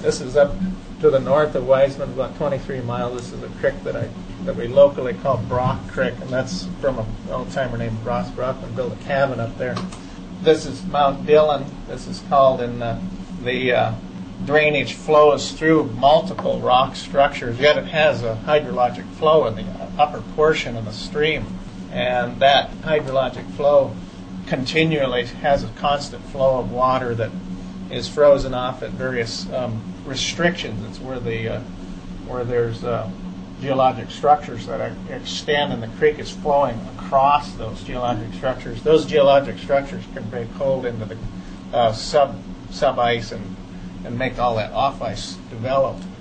This is up to the north of Wiseman, about 23 miles. This is a creek that we locally call Brock Creek, and that's from an old-timer named Ross Brockman, built a cabin up there. This is Mount Dillon. This is called, in the drainage flows through multiple rock structures, yet it has a hydrologic flow in the upper portion of the stream, and that hydrologic flow continually has a constant flow of water that is frozen off at various restrictions. It's where there's geologic structures that extend, and the creek is flowing across those geologic structures. Those geologic structures can break cold into the sub ice and make all that off ice developed.